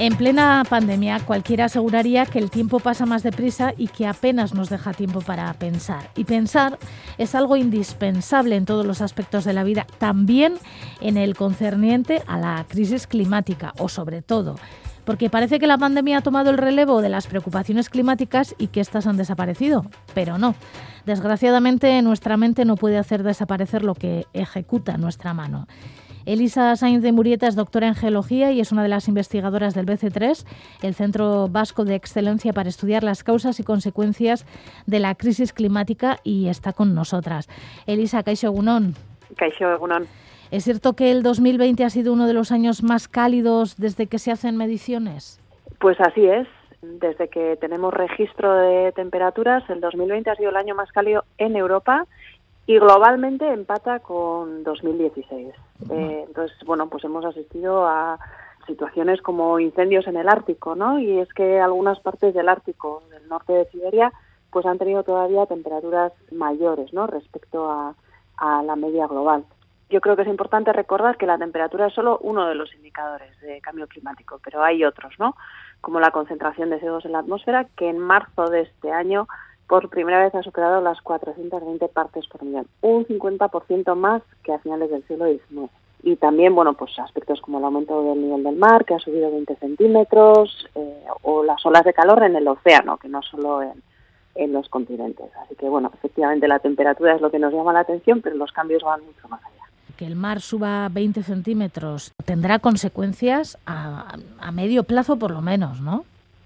En plena pandemia, cualquiera aseguraría que el tiempo pasa más deprisa y que apenas nos deja tiempo para pensar. Y pensar es algo indispensable en todos los aspectos de la vida, también en el concerniente a la crisis climática, o sobre todo, porque parece que la pandemia ha tomado el relevo de las preocupaciones climáticas y que éstas han desaparecido, pero no. Desgraciadamente, nuestra mente no puede hacer desaparecer lo que ejecuta nuestra mano. Elisa Sainz de Murieta es doctora en Geología y es una de las investigadoras del BC3, el Centro Vasco de Excelencia para estudiar las causas y consecuencias de la crisis climática, y está con nosotras. Elisa, kaixo egunon. Kaixo egunon. ¿Es cierto que el 2020 ha sido uno de los años más cálidos desde que se hacen mediciones? Pues así es. Desde que tenemos registro de temperaturas, el 2020 ha sido el año más cálido en Europa y globalmente empata con 2016. Entonces, bueno, pues hemos asistido a situaciones como incendios en el Ártico, ¿no? Y es que algunas partes del Ártico, del norte de Siberia, pues han tenido todavía temperaturas mayores, ¿no? Respecto a la media global. Yo creo que es importante recordar que la temperatura es solo uno de los indicadores de cambio climático, pero hay otros, ¿no? Como la concentración de CO2 en la atmósfera, que en marzo de este año por primera vez ha superado las 420 partes por millón, un 50% más que a finales del siglo XIX. Y también, bueno, pues aspectos como el aumento del nivel del mar, que ha subido 20 centímetros, o las olas de calor en el océano, que no solo en los continentes. Así que, bueno, efectivamente la temperatura es lo que nos llama la atención, pero los cambios van mucho más allá. Que el mar suba 20 centímetros tendrá consecuencias a medio plazo por lo menos, ¿no?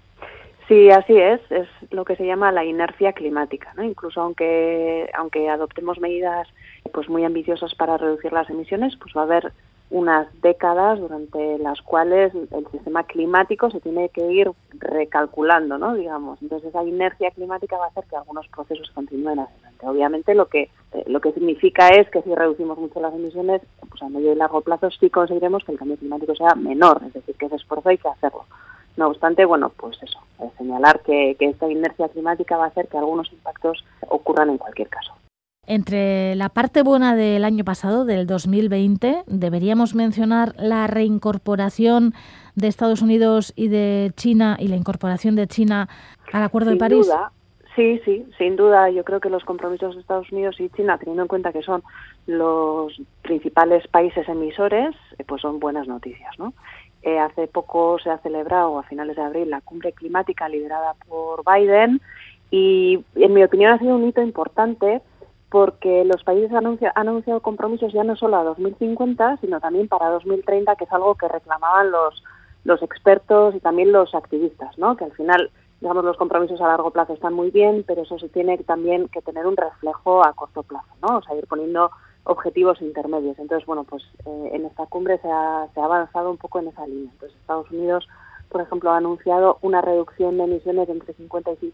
Sí, así es lo que se llama la inercia climática, ¿no? Incluso aunque adoptemos medidas pues muy ambiciosas para reducir las emisiones, pues va a haber unas décadas durante las cuales el sistema climático se tiene que ir recalculando, ¿no? Digamos, entonces esa inercia climática va a hacer que algunos procesos continúen adelante. Obviamente lo que significa es que si reducimos mucho las emisiones, pues a medio y largo plazo sí conseguiremos que el cambio climático sea menor, es decir, que ese esfuerzo hay que hacerlo. No obstante, bueno, pues eso, señalar que esta inercia climática va a hacer que algunos impactos ocurran en cualquier caso. Entre la parte buena del año pasado, del 2020, deberíamos mencionar la reincorporación de Estados Unidos y de China y la incorporación de China al Acuerdo de París. Sí, sin duda. Yo creo que los compromisos de Estados Unidos y China, teniendo en cuenta que son los principales países emisores, pues son buenas noticias, ¿no? Hace poco se ha celebrado, a finales de abril, la cumbre climática liderada por Biden y, en mi opinión, ha sido un hito importante porque los países han anunciado compromisos ya no solo a 2050, sino también para 2030, que es algo que reclamaban los expertos y también los activistas, ¿no? Que al final, digamos, los compromisos a largo plazo están muy bien, pero eso se tiene también que tener un reflejo a corto plazo, ¿no? O sea, ir poniendo objetivos intermedios. Entonces, bueno, pues en esta cumbre se ha avanzado un poco en esa línea. Entonces, Estados Unidos, por ejemplo, ha anunciado una reducción de emisiones de entre 50 y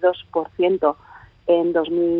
52% en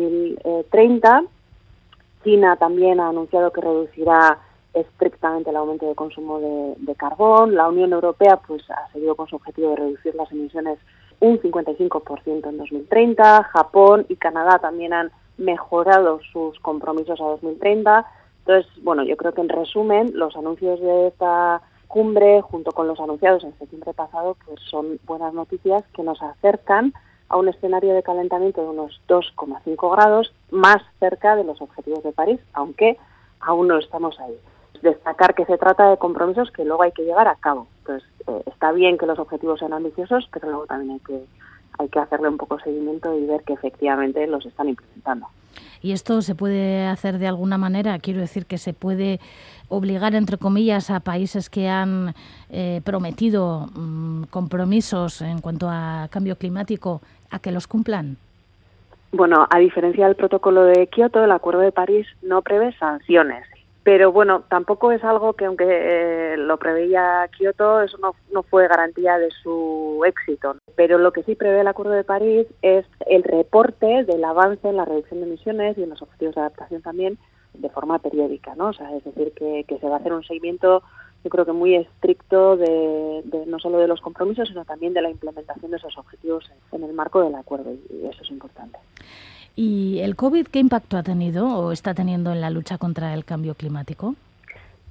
2030. China también ha anunciado que reducirá estrictamente el aumento de consumo de carbón. La Unión Europea pues ha seguido con su objetivo de reducir las emisiones un 55% en 2030. Japón y Canadá también han mejorado sus compromisos a 2030. Entonces, bueno, yo creo que en resumen, los anuncios de esta cumbre, junto con los anunciados en septiembre pasado, pues son buenas noticias que nos acercan a un escenario de calentamiento de unos 2,5 grados, más cerca de los objetivos de París, aunque aún no estamos ahí. Destacar que se trata de compromisos que luego hay que llevar a cabo. Entonces, está bien que los objetivos sean ambiciosos, pero luego también hay que hacerle un poco seguimiento y ver que efectivamente los están implementando. ¿Y esto se puede hacer de alguna manera? Quiero decir que se puede obligar, entre comillas, a países que han prometido compromisos en cuanto a cambio climático a que los cumplan. Bueno, a diferencia del protocolo de Kioto, el Acuerdo de París no prevé sanciones. Pero bueno, tampoco es algo que, aunque lo preveía Kioto, eso no fue garantía de su éxito. Pero lo que sí prevé el Acuerdo de París es el reporte del avance en la reducción de emisiones y en los objetivos de adaptación también de forma periódica, ¿no? O sea, es decir, que se va a hacer un seguimiento, yo creo que muy estricto de no solo de los compromisos, sino también de la implementación de esos objetivos en el marco del acuerdo, y eso es importante. ¿Y el COVID qué impacto ha tenido o está teniendo en la lucha contra el cambio climático?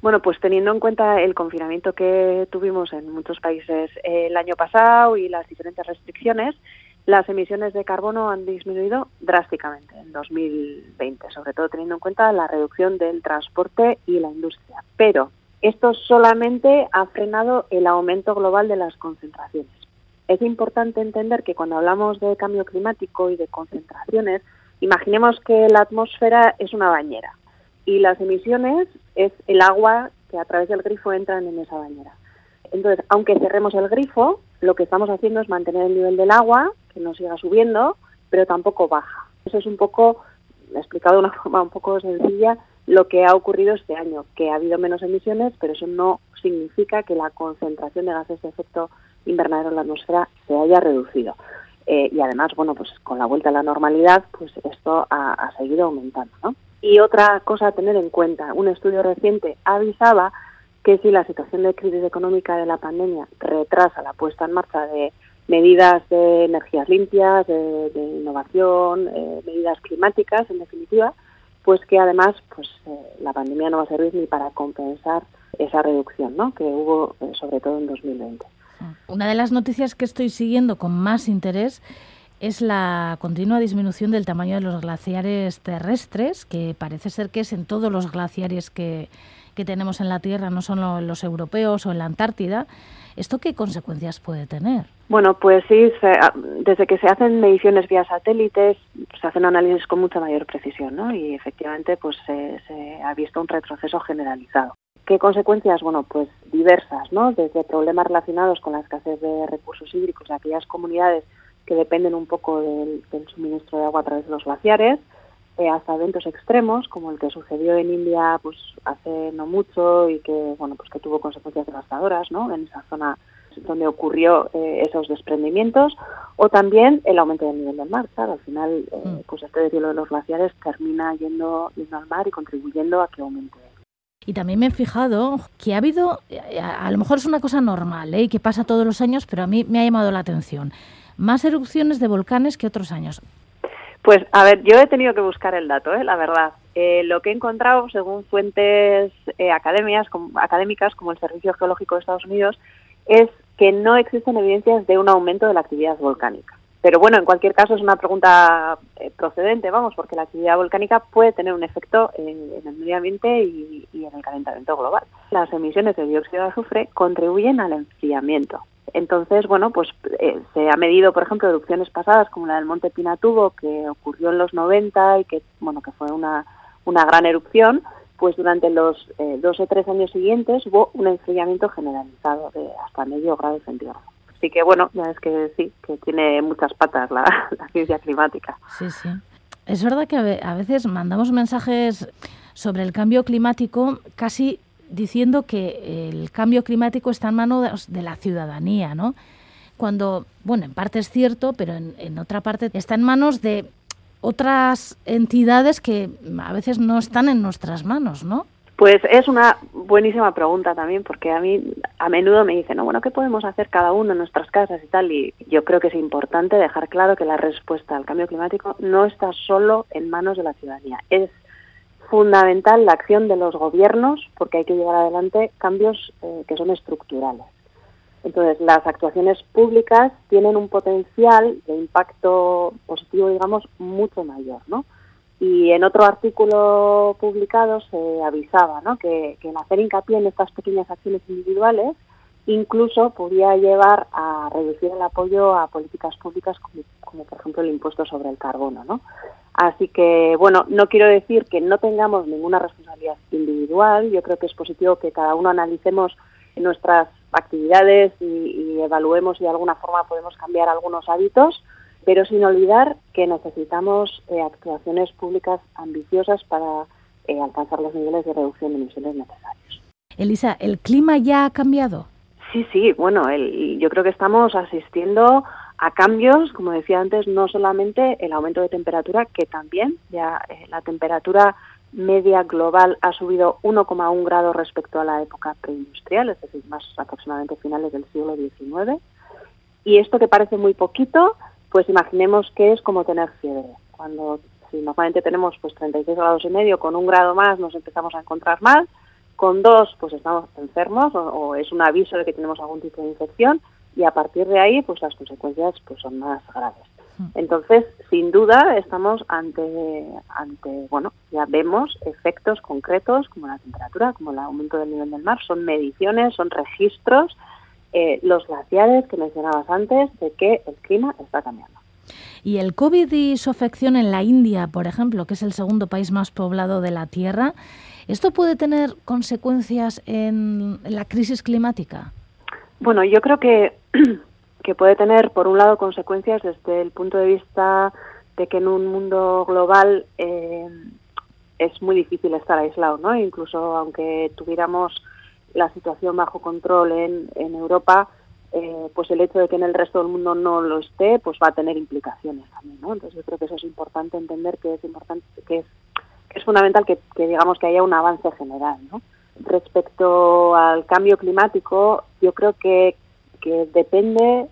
Bueno, pues teniendo en cuenta el confinamiento que tuvimos en muchos países el año pasado y las diferentes restricciones, las emisiones de carbono han disminuido drásticamente en 2020, sobre todo teniendo en cuenta la reducción del transporte y la industria. Pero esto solamente ha frenado el aumento global de las concentraciones. Es importante entender que cuando hablamos de cambio climático y de concentraciones, imaginemos que la atmósfera es una bañera y las emisiones es el agua que a través del grifo entran en esa bañera. Entonces, aunque cerremos el grifo, lo que estamos haciendo es mantener el nivel del agua, que no siga subiendo, pero tampoco baja. Eso es un poco, explicado de una forma un poco sencilla, lo que ha ocurrido este año, que ha habido menos emisiones, pero eso no significa que la concentración de gases de efecto invernadero en la atmósfera se haya reducido. Y además, bueno, pues con la vuelta a la normalidad, pues esto ha seguido aumentando, ¿no? Y otra cosa a tener en cuenta, un estudio reciente avisaba que si la situación de crisis económica de la pandemia retrasa la puesta en marcha de medidas de energías limpias, de innovación, medidas climáticas, en definitiva, pues que además pues la pandemia no va a servir ni para compensar esa reducción, ¿no?, que hubo sobre todo en 2020. Una de las noticias que estoy siguiendo con más interés es la continua disminución del tamaño de los glaciares terrestres, que parece ser que es en todos los glaciares que tenemos en la Tierra, no solo en los europeos o en la Antártida. ¿Esto qué consecuencias puede tener? Bueno, pues sí, desde que se hacen mediciones vía satélites, se hacen análisis con mucha mayor precisión, ¿no? Y efectivamente pues se ha visto un retroceso generalizado. ¿Qué consecuencias? Bueno, pues diversas, ¿no? Desde problemas relacionados con la escasez de recursos hídricos de aquellas comunidades que dependen un poco del suministro de agua a través de los glaciares, hasta eventos extremos, como el que sucedió en India pues hace no mucho y que, bueno, pues que tuvo consecuencias devastadoras, ¿no?, en esa zona donde ocurrió esos desprendimientos, o también el aumento del nivel del mar. Claro, al final, pues este deshielo de los glaciares termina yendo al mar y contribuyendo a que aumente. Y también me he fijado que ha habido, a lo mejor es una cosa normal, y que pasa todos los años, pero a mí me ha llamado la atención, más erupciones de volcanes que otros años. Pues, a ver, yo he tenido que buscar el dato, la verdad. Lo que he encontrado, según fuentes académicas, como el Servicio Geológico de Estados Unidos, es que no existen evidencias de un aumento de la actividad volcánica. Pero bueno, en cualquier caso es una pregunta procedente, porque la actividad volcánica puede tener un efecto en el medio ambiente y en el calentamiento global. Las emisiones de dióxido de azufre contribuyen al enfriamiento. Entonces, bueno, pues se ha medido, por ejemplo, erupciones pasadas como la del Monte Pinatubo, que ocurrió en los 90 y que fue una gran erupción. Pues durante los 2 o 3 años siguientes hubo un enfriamiento generalizado de hasta medio grado centígrado. Así que, bueno, ya es que sí, que tiene muchas patas la ciencia climática. Sí, sí. Es verdad que a veces mandamos mensajes sobre el cambio climático casi diciendo que el cambio climático está en manos de la ciudadanía, ¿no? Cuando, bueno, en parte es cierto, pero en otra parte está en manos de otras entidades que a veces no están en nuestras manos, ¿no? Pues es una buenísima pregunta también, porque a mí a menudo me dicen, bueno, ¿qué podemos hacer cada uno en nuestras casas y tal? Y yo creo que es importante dejar claro que la respuesta al cambio climático no está solo en manos de la ciudadanía. Es fundamental la acción de los gobiernos, porque hay que llevar adelante cambios que son estructurales. Entonces, las actuaciones públicas tienen un potencial de impacto positivo, digamos, mucho mayor, ¿no? Y en otro artículo publicado se avisaba, ¿no?, que el hacer hincapié en estas pequeñas acciones individuales incluso podía llevar a reducir el apoyo a políticas públicas como por ejemplo el impuesto sobre el carbono, ¿no? Así que, bueno, no quiero decir que no tengamos ninguna responsabilidad individual. Yo creo que es positivo que cada uno analicemos nuestras actividades y evaluemos si de alguna forma podemos cambiar algunos hábitos, pero sin olvidar que necesitamos actuaciones públicas ambiciosas para alcanzar los niveles de reducción de emisiones necesarios. Elisa, ¿el clima ya ha cambiado? Sí, bueno, yo creo que estamos asistiendo a cambios, como decía antes, no solamente el aumento de temperatura, que también ya la temperatura media global ha subido 1,1 grados respecto a la época preindustrial, es decir, más aproximadamente finales del siglo XIX. Y esto que parece muy poquito, pues imaginemos que es como tener fiebre. Si normalmente tenemos pues 36 grados y medio, con 1 grado más nos empezamos a encontrar mal, con 2 pues estamos enfermos o es un aviso de que tenemos algún tipo de infección, y a partir de ahí pues las consecuencias pues son más graves. Entonces, sin duda, estamos ante bueno, ya vemos efectos concretos como la temperatura, como el aumento del nivel del mar, son mediciones, son registros, los glaciares que mencionabas antes, de que el clima está cambiando. Y el COVID y su afección en la India, por ejemplo, que es el segundo país más poblado de la Tierra, ¿esto puede tener consecuencias en la crisis climática? Bueno, yo creo que puede tener, por un lado, consecuencias desde el punto de vista de que en un mundo global es muy difícil estar aislado, ¿no? Incluso aunque tuviéramos la situación bajo control en Europa, pues el hecho de que en el resto del mundo no lo esté, pues va a tener implicaciones también, ¿no? Entonces yo creo que eso es importante entender, que es fundamental que digamos que haya un avance general, ¿no? Respecto al cambio climático, yo creo que depende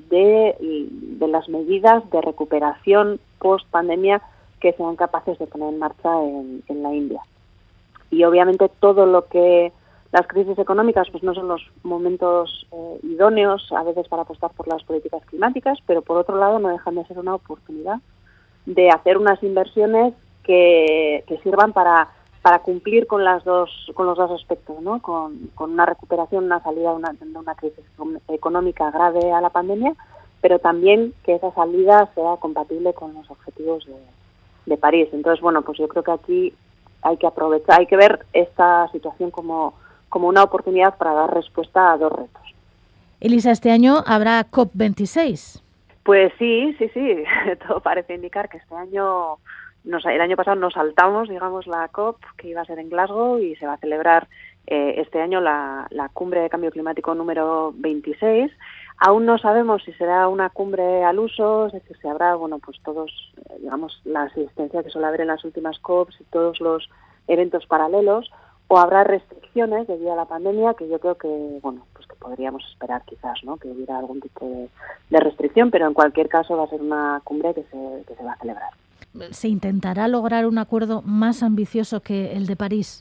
de las medidas de recuperación post pandemia que sean capaces de poner en marcha en la India. Y obviamente todo lo que las crisis económicas pues no son los momentos idóneos a veces para apostar por las políticas climáticas, pero por otro lado no dejan de ser una oportunidad de hacer unas inversiones que sirvan para cumplir con los dos aspectos, ¿no? Con una recuperación, una salida de una crisis económica grave a la pandemia, pero también que esa salida sea compatible con los objetivos de París. Entonces, bueno, pues yo creo que aquí hay que aprovechar, hay que ver esta situación como una oportunidad para dar respuesta a 2 retos. Elisa, ¿este año habrá COP26? Pues sí, todo parece indicar que este año, el año pasado nos saltamos, digamos, la COP, que iba a ser en Glasgow, y se va a celebrar este año la cumbre de cambio climático número 26. Aún no sabemos si será una cumbre al uso, es decir, si habrá, bueno, pues todos, digamos, la asistencia que suele haber en las últimas COPs y todos los eventos paralelos, o habrá restricciones debido a la pandemia, que yo creo que, bueno, pues que podríamos esperar quizás, ¿no? Que hubiera algún tipo de restricción, pero en cualquier caso va a ser una cumbre que se va a celebrar. ¿Se intentará lograr un acuerdo más ambicioso que el de París?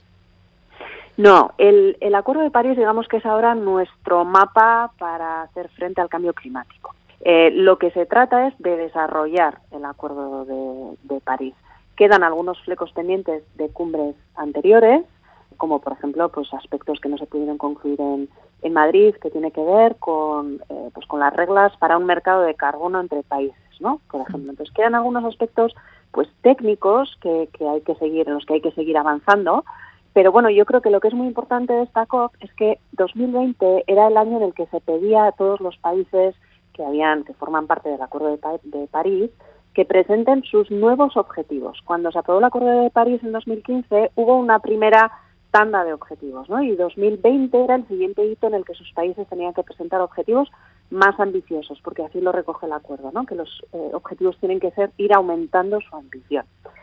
No, el Acuerdo de París, digamos que es ahora nuestro mapa para hacer frente al cambio climático. Lo que se trata es de desarrollar el Acuerdo de París. Quedan algunos flecos pendientes de cumbres anteriores, como por ejemplo pues aspectos que no se pudieron concluir en Madrid, que tiene que ver con las reglas para un mercado de carbono entre países, ¿no? Por ejemplo, entonces quedan algunos aspectos pues técnicos que hay que seguir, en los que hay que seguir avanzando. Pero bueno, yo creo que lo que es muy importante de esta COP es que 2020 era el año en el que se pedía a todos los países que forman parte del Acuerdo de París, que presenten sus nuevos objetivos. Cuando se aprobó el Acuerdo de París en 2015, hubo una primera tanda de objetivos, ¿no? Y 2020 era el siguiente hito en el que sus países tenían que presentar objetivos más ambiciosos, porque así lo recoge el acuerdo, ¿no? Que los objetivos tienen que ir aumentando su ambición.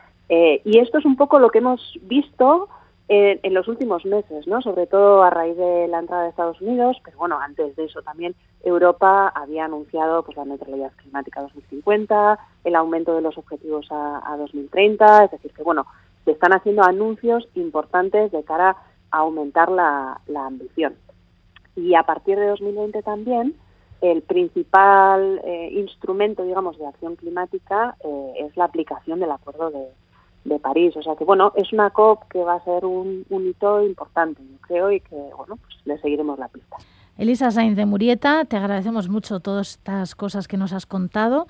Y esto es un poco lo que hemos visto en los últimos meses, ¿no? Sobre todo a raíz de la entrada de Estados Unidos, pero bueno, antes de eso también Europa había anunciado pues la neutralidad climática 2050, el aumento de los objetivos a 2030, es decir, que bueno, se están haciendo anuncios importantes de cara a aumentar la ambición. Y a partir de 2020 también, el principal instrumento, digamos, de acción climática es la aplicación del Acuerdo de París. O sea que, bueno, es una COP que va a ser un hito importante, yo creo, y que, bueno, pues le seguiremos la pista. Elisa Sainz de Murieta, te agradecemos mucho todas estas cosas que nos has contado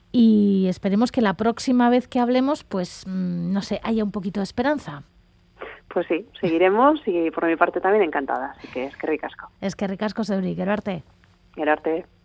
y esperemos que la próxima vez que hablemos, pues, no sé, haya un poquito de esperanza. Pues sí, seguiremos y por mi parte también encantada, así que eskerrik asko. Eskerrik asko zeuri, gero arte. Gero arte.